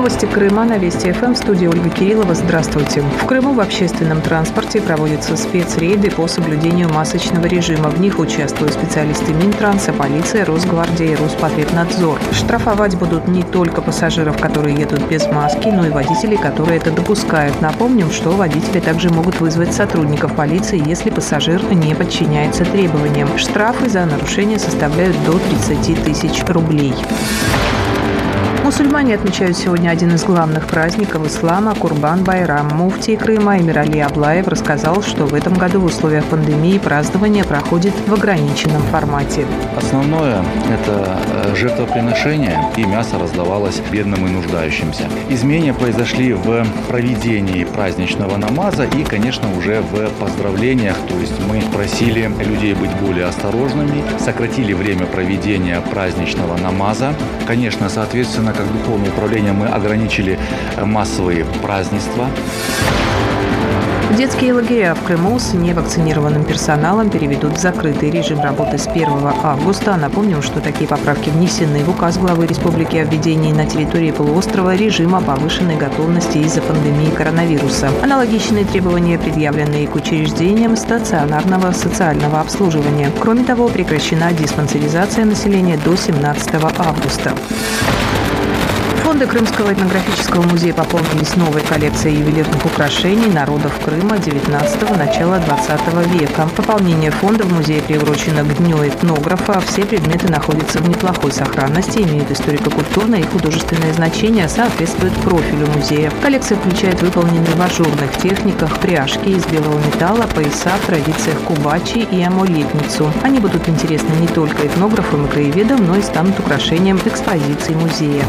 Новости Крыма на Вести ФМ. В студии Ольга Кириллова. Здравствуйте. В Крыму в общественном транспорте проводятся спецрейды по соблюдению масочного режима. В них участвуют специалисты Минтранса, полиция, Росгвардия и Роспотребнадзор. Штрафовать будут не только пассажиров, которые едут без маски, но и водителей, которые это допускают. Напомним, что водители также могут вызвать сотрудников полиции, если пассажир не подчиняется требованиям. Штрафы за нарушение составляют до 30 тысяч рублей. Мусульмане отмечают сегодня один из главных праздников ислама – Курбан-Байрам. Муфтий Крыма Эмирали Аблаев рассказал, что в этом году в условиях пандемии празднование проходит в ограниченном формате. Основное – это жертвоприношение, и мясо раздавалось бедным и нуждающимся. Изменения произошли в проведении праздничного намаза и, конечно, уже в поздравлениях. То есть мы просили людей быть более осторожными, сократили время проведения праздничного намаза. Конечно, соответственно, как духовное управление мы ограничили массовые празднества. Детские лагеря в Крыму с невакцинированным персоналом переведут в закрытый режим работы с 1 августа. Напомним, что такие поправки внесены в указ главы республики о введении на территории полуострова режима повышенной готовности из-за пандемии коронавируса. Аналогичные требования предъявлены и к учреждениям стационарного социального обслуживания. Кроме того, прекращена диспансеризация населения до 17 августа. Фонды Крымского этнографического музея пополнились новой коллекцией ювелирных украшений народов Крыма XIX – начала XX века. Пополнение фонда в музее приурочено к Дню этнографа. Все предметы находятся в неплохой сохранности, имеют историко-культурное и художественное значение, соответствуют профилю музея. Коллекция включает выполненные в ажурных техниках пряжки из белого металла, пояса в традициях кубачи и амулетницу. Они будут интересны не только этнографам и краеведам, но и станут украшением экспозиций музея.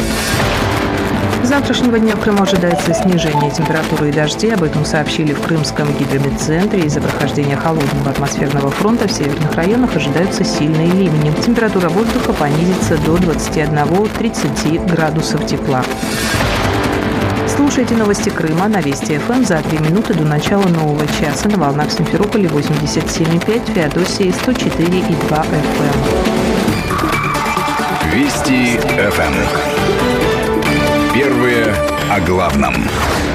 С завтрашнего дня в Крыму ожидается снижение температуры и дождей. Об этом сообщили в Крымском гидрометцентре. Из-за прохождения холодного атмосферного фронта в северных районах ожидаются сильные ливни. Температура воздуха понизится до 21-30 градусов тепла. Слушайте новости Крыма на Вести ФМ за 3 минуты до начала нового часа на волнах Симферополя 87,5, Феодосии 104,2 ФМ. Вести ФМ. Первые о главном.